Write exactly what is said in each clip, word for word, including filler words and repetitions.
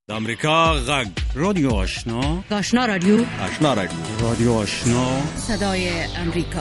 د امریکا غږ رادیو آشنا آشنا رادیو آشنا رادیو رادیو آشنا صدای امریکا.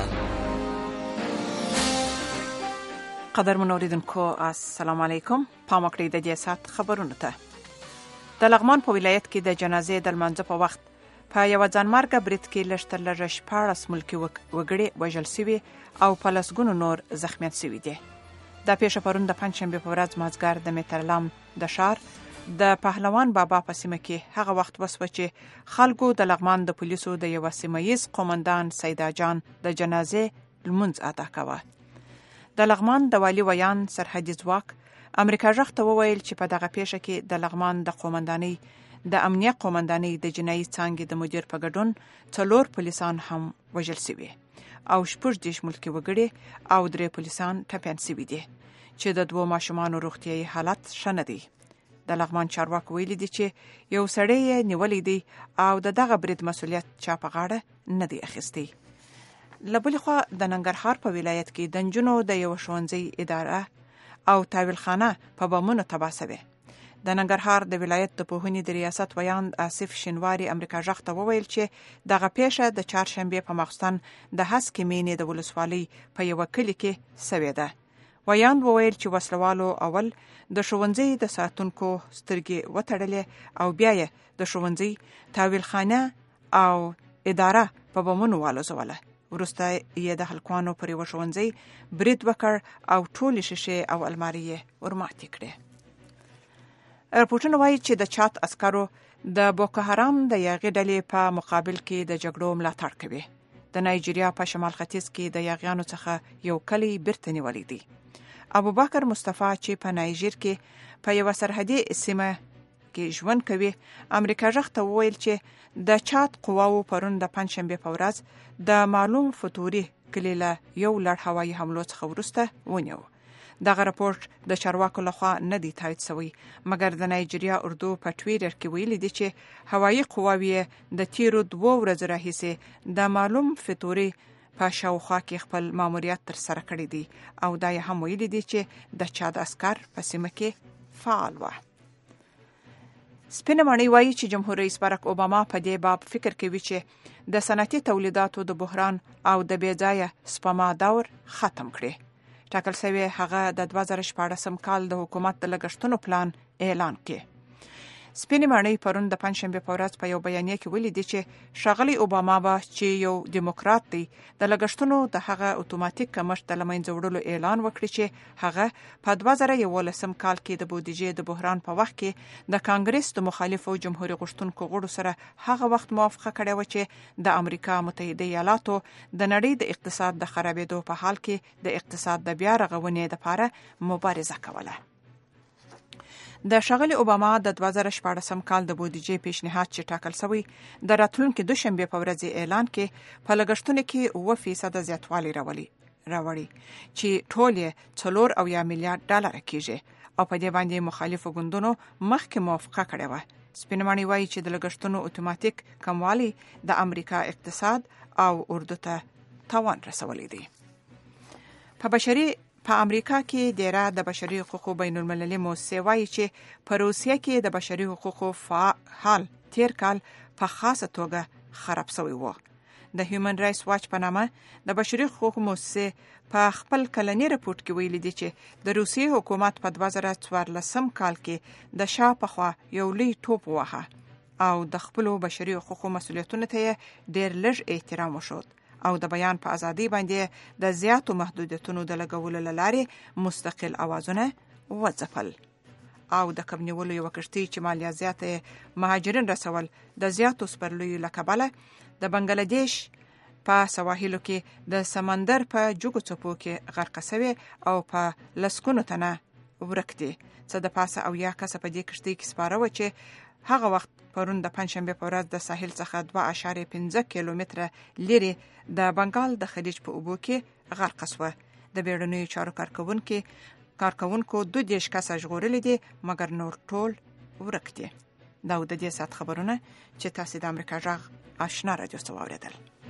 قدر منوریدونکو السلام علیکم. پام وکړئ د دې سات خبرونو ته. د لغمان په ولایت کې د جنازې د لمانځه په وخت په یو ځانمرګه برید کې لږ تر لږه شپاړس ملکي وګړي وژل شوي او په لسګونو نور زخمیان شوي دي. دا پیښه پرون د پنجشنبې په ورځ مازدیګر د میترلام د ښار د پهلوان بابا په سیمه کې هغه وخت وسوه چې خلکو د لغمان د پولیسو د یو سیمه‌ییز قومندان سیدا جان د جنازې لمونځ ادا کاوه. د لغمان د والي ویان سرحدي ځواک امریکا غږ ته وویل چې په دغه پیښه کې د لغمان د قومندانۍ د امنیه قومندانۍ د جنایي څانګې د مدیر په ګډون څلور پولیسان هم وژل شوي او شپږ دیش ملکي وګړي او درې پولیسان ټپیان شوي دي چې د دوو ماشومانو روغتیايي حالت ښه نه دی. د لغمان چارواکو ویلي دي چې یو سړی یې نیولی دی او د دغه برید مسؤلیت چا په غاړه نه دی اخیستی. له بلې خوا د ننګرهار په ولایت کې د نجونو د یو ښوونځي اداره او تاویلخانه په بمونو تباه شوې. د ننګرهار د ولایت د پوهنې د ریاست ویان آصف شینواري امریکا غږ ته وویل چې دغه پیښه د چهارشنبې په ماخستن د هسکې مینې د ولسوالۍ په یوه کلي کې شوې ده. ویان وویل چې وسلوالو اول د ښوونځي د ساتونکو سترګې وتړلې او بیا یې د ښوونځي تاویلخانه او اداره په بمونو والوزوله. وروسته یې د هلکانو پر یوه ښوونځي برید وکړ او ټولې شیشې او المارۍ یې ورماتې کړې. راپورټونه وایي چې د چاد عسکرو د بوکو حرام د یاغي ډلې په مقابل کې د جګړو ملاتړ کوي. د نایجیریا په شمال ختیځ کې د یاغیانو څخه یو کلی بیرته نیولی دی. ابوبکر مصطفی چې په نایجیر کې په یو سرحدي سیمه کې ژوند کوي امریکا غږ ته وویل چې د چاد قواو پرون د پنجشنبې په ورځ د معلوم فتوري کلی له یو لړ هوایي حملو څخه وروسته ونیو. دغه راپورټ د چارواکو لخوا نه دی تایید شوی مګر د نایجیریا اردو په ټویټر کې ویلي دي چې هوایي قواوې د تیرو دوه ورځې راهیسې د معلوم فتوري په شاوخوا کې خپل ماموریت تر سره کړی دی او دا یې هم ویلي دي چې د چاد عسکر په سیمه کې فعال و. سپینه ماڼۍ وایي چې جمهور رئیس باراک اوباما په دې باب فکر کوي چې د صنعتي تولیداتو د بحران او د بې ځایه سپما دور ختم کړي. ټاکل شوی هغه د دوه زره شپاړسم کال د حکومت د لګښتونو پلان اعلان کړي. سپینې ماڼۍ پرون د پنجشنبې په ورځ په یو بیانیه کې ویلي دي چې ښاغلی اوباما به چې یو دیموکرات دی د لګښتونو د هغه اتوماتیک کمښت د له منځه وړلو اعلان وکړي چې هغه په دوه زره یولسم کال کې د بودیجې د بحران په وخت کې د کانګرس د مخالفو جمهوریت غوښتونکو غړو سره هغه وخت موافقه کړې و چې د امریکا متحده ایالاتو د نړۍ د اقتصاد د خرابېدو په حال کې د اقتصاد د بیا رغونې لپاره مبارزه کوله. د ښاغلي اوباما د دوه زره شپاړسم کال د بودیجې پیشنهاد چې ټاکل شوی د راتلونکي دوشنبې په ورځ اعلان کې په لګښتونو کې اووه فیصده زیاتوالی راولي راوړي چې ټول یې څلور اویا میلیارډ ډالر کېږي او په دې باندې مخالفو ګوندونو مخکې موافقه کړې وه. سپینه ماڼۍ وایي چې د لګښتونو اتوماتیک کموالی د امریکا اقتصاد او اردو ته تاوان رسولی دی. په بشري په امریکا کې دیره د بشري حقوقو بین المللي موسسې وایي چې په روسیه کې د بشري حقوقو حال تیر کال په خاصه توګه خراب شوی و. د هیومن رایټس واچ په نامه د بشري حقوقو موسسې په خپل کلنی رپورټ کې ویلي دي چې د روسیې حکومت په دوه زره څوارلسم کال کې د شا په خوا یو لوی توپ وواهه او د خپلو بشري حقوقو مسؤلیتونو ته ډېر لږ احترام وښود او د بیان په ازادۍ باندې د زیاتو محدودیتونو د لګولو له لارې مستقل اوازونه وځپل او د کب نیولو یوه کښتۍ چې مالیه زیاته مهاجرین رسول د زیاتو سپرلیو له کبله د بنګلادیش په سواحلو کې د سمندر په جوګو څپو کې غرقه شوې او په لسګونو تنه ورک دي. څه د پاسه اویا کسه په دې کښتۍ کې سپاره و چې هغه وخت پرون د پنجشنبې په ورځ د ساحل څخه دوه اعشاریه پنځه کیلومتره لرې د بنګال د خلیج په اوبو کې غرقه شوه. د بیړنیو چارو کارکوونکو کارکوونکو دو دیش کسه ژغورلي دي مګر نور ټول ورک دي. دا د دې سات خبرونه چې تاسو د امریکا غږ آشنا رادیو څخه واوریدل.